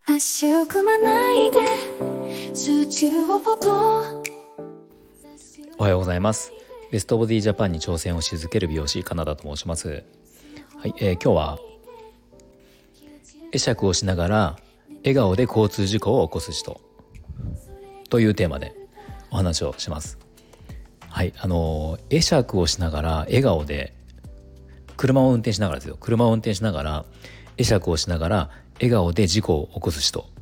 足を組まないで数値をポポ。 おはようございます。ベストボディジャパンに挑戦をし続ける美容師カナダと申します。はい、今日は会釈をしながら笑顔で交通事故を起こす人というテーマでお話をします。はい、会釈をしながら笑顔で車を運転しながらですよ。車を運転しながら会釈をしながら笑顔で事故を起こす人、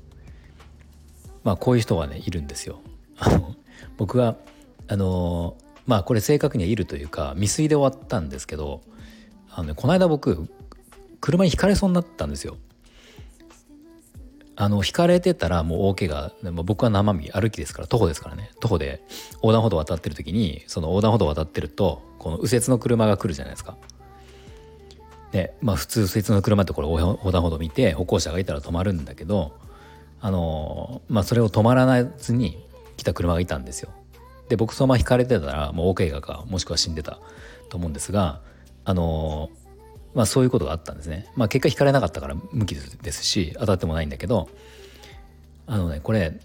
こういう人がねいるんですよ。僕はこれ正確にはいるというか未遂で終わったんですけど、この間僕車にひかれそうになったんですよ。ひかれてたらもう大怪我、僕は生身歩きですから、徒歩ですからね、徒歩で横断歩道を渡ってる時に、その横断歩道を渡ってるとこの右折の車が来るじゃないですか。で普通右折の車ってこれ横断歩道見て歩行者がいたら止まるんだけど、それを止まらずに来た車がいたんですよ。で僕そのままひかれてたらもう大怪我かもしくは死んでたと思うんですが、そういうことがあったんですね。結果ひかれなかったから無傷ですし当たってもないんだけど、これ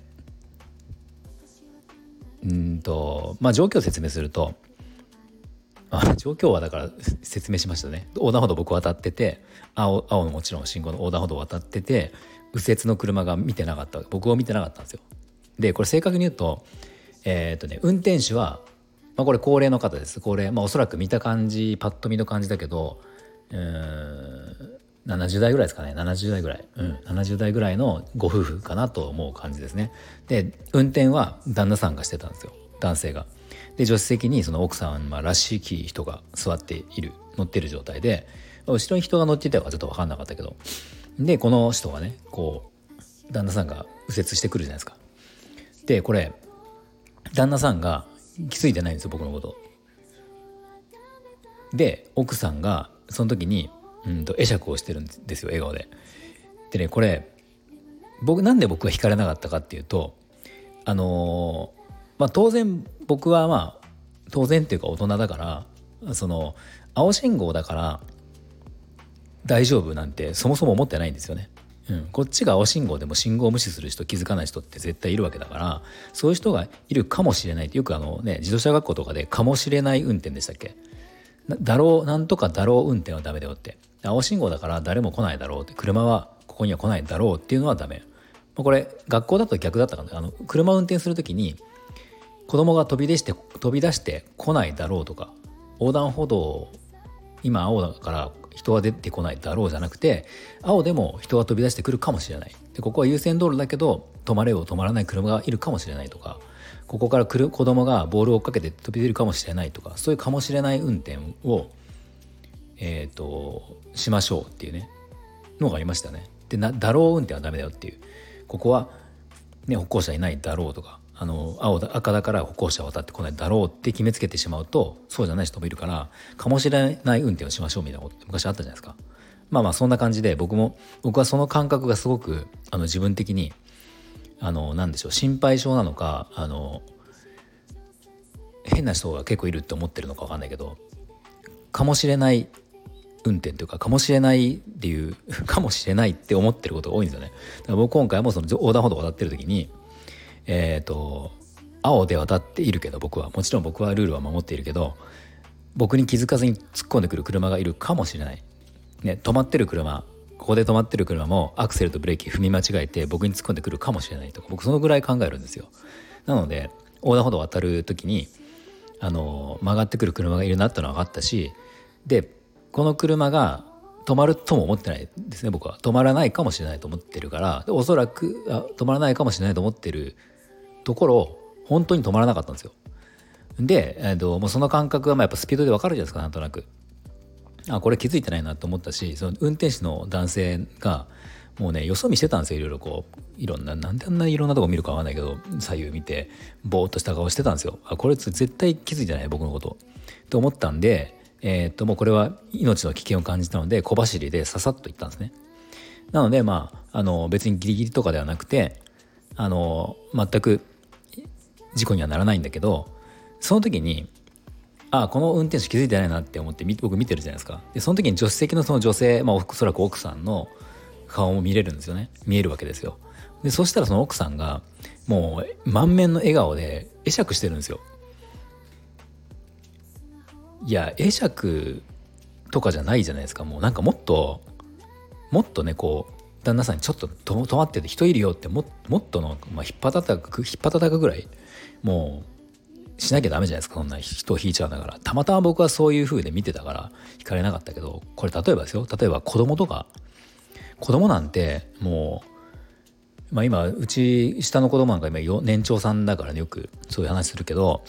状況を説明すると、状況はだから説明しましたね。横断歩道僕渡ってて、青のもちろん信号の横断歩道を渡ってて、右折の車が見てなかった、僕を見てなかったんですよ。でこれ正確に言うと運転手は、これ高齢の方です。高齢、おそらく見た感じパッと見の感じだけど70代ぐらいですかね。70代ぐらい、70代ぐらいのご夫婦かなと思う感じですね。で運転は旦那さんがしてたんですよ、男性が。で助手席にその奥さん、らしき人が座っている、乗っている状態で、後ろに人が乗っていたかちょっと分かんなかったけど、でこの人がねこう旦那さんが右折してくるじゃないですか。でこれ旦那さんが気づいてないんですよ、僕のこと。で奥さんがその時に会釈をしてるんですよ、笑顔で。でねこれなんで僕が引かれなかったかっていうと、当然僕は当然っていうか大人だから、その青信号だから大丈夫なんてそもそも思ってないんですよね。こっちが青信号でも信号を無視する人、気づかない人って絶対いるわけだから、そういう人がいるかもしれないって、よく自動車学校とかでかもしれない運転でしたっけ、なんとかだろう運転はダメだよって、青信号だから誰も来ないだろうって、車はここには来ないだろうっていうのはダメ。これ学校だと逆だったかな。車を運転するときに子供が飛び出して来ないだろうとか、横断歩道今青だから人は出てこないだろうじゃなくて、青でも人が飛び出してくるかもしれない。でここは優先道路だけど止まれよ止まらない車がいるかもしれないとか、ここから子供がボールを追っかけて飛び出るかもしれないとか、そういうかもしれない運転をしましょうっていうねのがありましたね。でだろう運転はダメだよっていう、ここは歩行者いないだろうとか、赤だから歩行者渡ってこないだろうって決めつけてしまうと、そうじゃない人もいるから、かもしれない運転をしましょうみたいなことって昔あったじゃないですか。そんな感じで僕はその感覚がすごく自分的になんでしょう、心配性なのか変な人が結構いるって思ってるのか分かんないけど、かもしれない運転というか、かもしれないっていうかもしれないって思ってることが多いんですよね。だから僕今回もその横断歩道を渡ってる時に青で渡っているけど、もちろん僕はルールは守っているけど、僕に気づかずに突っ込んでくる車がいるかもしれない、止まってる車、ここで止まってる車もアクセルとブレーキ踏み間違えて僕に突っ込んでくるかもしれないとか、僕そのぐらい考えるんですよ。なので横断歩道を渡る時に曲がってくる車がいるなってのは分かったし、でこの車が止まるとも思ってないですね。僕は止まらないかもしれないと思ってるから、おそらく止まらないかもしれないと思ってるところ本当に止まらなかったんですよ。で、もうその感覚はやっぱスピードで分かるじゃないですか、なんとなく。これ気づいてないなと思ったし、その運転手の男性がもうねよそ見してたんですよ。いろいろいろんな、なんであんないろんなとこ見るか分かんないけど、左右見てぼーっとした顔してたんですよ。これ絶対気づいてない僕のことと思ったんで、もうこれは命の危険を感じたので小走りでささっと行ったんですね。なので別にギリギリとかではなくて全く事故にはならないんだけど、その時にこの運転手気づいてないなって思って僕見てるじゃないですか。でその時に助手席のその女性、おそらく奥さんの顔も見れるんですよね。見えるわけですよ。でそしたらその奥さんがもう満面の笑顔で会釈してるんですよ。いや会釈とかじゃないじゃないですか。もうなんかもっとねこう旦那さんにちょっと止まってて人いるよってもっとの、引っ張たたくぐらいもうしなきゃダメじゃないですか。そんな人を引いちゃうんだから。たまたま僕はそういう風で見てたから引かれなかったけど、これ例えばですよ、例えば子供なんてもう、今うち下の子供なんか今年長さんだからね、よくそういう話するけど、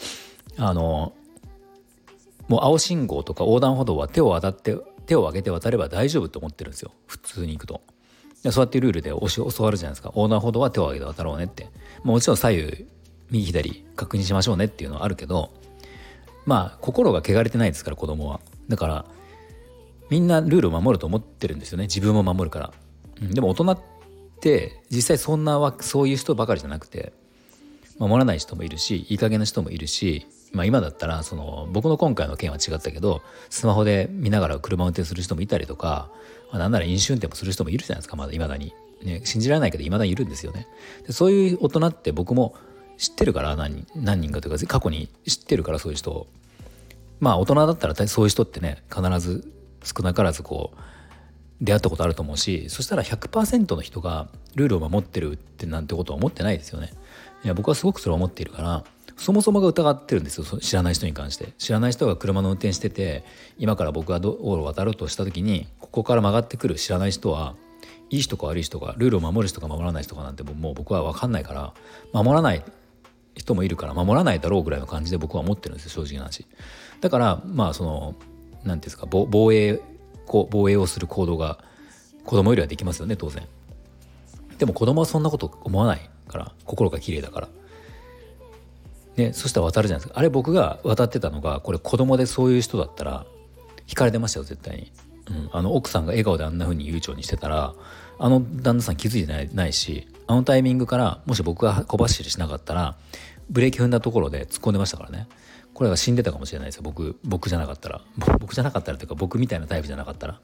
もう青信号とか横断歩道は手を上げて渡れば大丈夫と思ってるんですよ、普通に行くと。そうやってルールで教わるじゃないですか。横断歩道は手を上げて渡ろうねって。もちろん左右右左確認しましょうねっていうのはあるけど、心が汚れてないですから子供は。だからみんなルールを守ると思ってるんですよね、自分も守るから。でも大人って実際そういう人ばかりじゃなくて、守らない人もいるしいい加減な人もいるし、今だったら僕の今回の件は違ったけどスマホで見ながら車を運転する人もいたりとか、なんなら飲酒運転もする人もいるじゃないですか。まだ未だに、ね、信じられないけど未だにいるんですよね。でそういう大人って僕も知ってるから、何人かというか過去に知ってるから、そういう人を大人だったらそういう人ってね必ず少なからず出会ったことあると思うし、そしたら 100% の人がルールを守ってるってなんてことは思ってないですよね。いや僕はすごくそれを思っているから、そもそもが疑ってるんですよ。知らない人に関して。知らない人が車の運転してて、今から僕が道路を渡ろうとした時にここから曲がってくる知らない人は、いい人か悪い人か、ルールを守る人か守らない人かなんてもう僕は分かんないから、守らない人もいるから守らないだろうぐらいの感じで僕は思ってるんですよ、正直な話。だからなんていうんですか、防衛をする行動が子供よりはできますよね、当然。でも子供はそんなこと思わないから、心が綺麗だからね。そしたら渡るじゃないですか。あれ僕が渡ってたのが、これ子供でそういう人だったら引かれてましたよ絶対に。奥さんが笑顔であんな風に悠長にしてたら、旦那さん気づいてないし、タイミングからもし僕が小走りしなかったらブレーキ踏んだところで突っ込んでましたからね。これが死んでたかもしれないですよ、僕じゃなかったら。僕じゃなかったらというか、僕みたいなタイプじゃなかったら。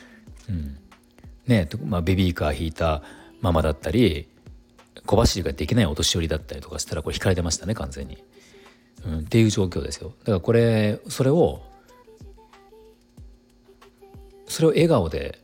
ベビーカー引いたママだったり、小走りができないお年寄りだったりとかしたら、これ引かれてましたね完全に。っていう状況ですよ。だからそれを笑顔で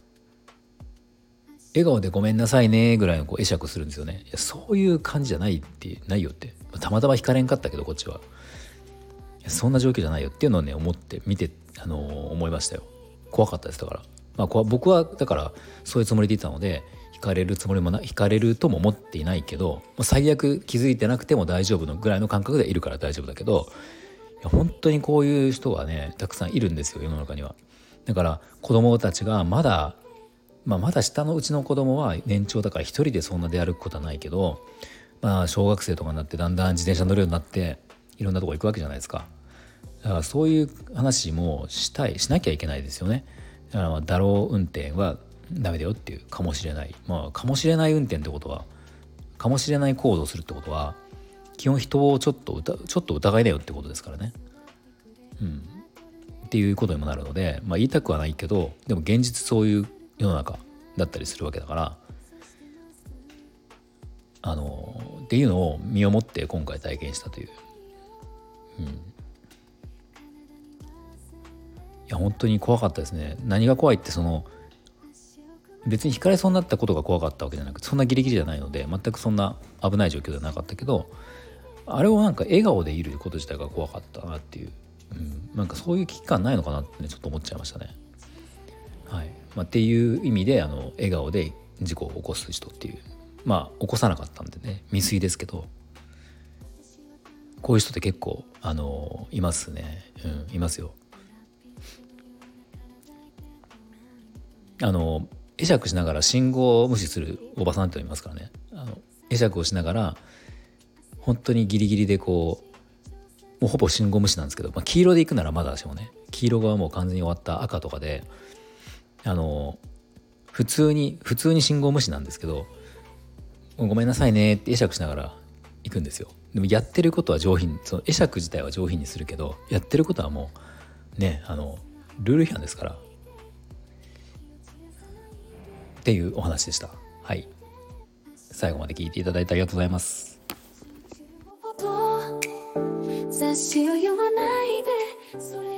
ごめんなさいねぐらいの会釈するんですよね。いやそういう感じじゃないよって。たまたま引かれんかったけどこっちは。いやそんな状況じゃないよっていうのをね思いましたよ。怖かったです。だから僕はだからそういうつもりでいたので、引かれるとも思っていないけど、最悪気づいてなくても大丈夫のぐらいの感覚でいるから大丈夫だけど、いや本当にこういう人がねたくさんいるんですよ、世の中には。だから子供たちがまだ下のうちの子供は年長だから一人でそんな出歩くことはないけど、小学生とかになってだんだん自転車乗るようになっていろんなとこ行くわけじゃないですか。だからそういう話もしなきゃいけないですよね。だからだろう運転はダメだよっていう、かもしれない運転ってことは、かもしれない行動をするってことは基本人をちょっと疑いだよってことですからね。っていうことにもなるので、言いたくはないけど、でも現実そういう世の中だったりするわけだから、っていうのを身をもって今回体験したという。いや本当に怖かったですね。何が怖いって、別に引かれそうになったことが怖かったわけじゃなくて、そんなギリギリじゃないので全くそんな危ない状況ではなかったけど、あれをなんか笑顔でいること自体が怖かったなっていう、なんかそういう危機感ないのかなってねちょっと思っちゃいましたね。はい。っていう意味で笑顔で事故を起こす人っていう、起こさなかったんでね未遂ですけど、こういう人って結構いますね。いますよ。会釈しながら信号を無視するおばさんっていますからね。会釈をしながら本当にギリギリでもうほぼ信号無視なんですけど、黄色で行くならまだしもね、黄色がもう完全に終わった赤とかで普通に信号無視なんですけど、ごめんなさいねって会釈しながら行くんですよ。でもやってることは上品、その会釈自体は上品にするけど、やってることはもうねルール違反ですから。っっていうお話でした。はい、最後まで聞いていただいてありがとうございます。 雑誌を読まないでそれ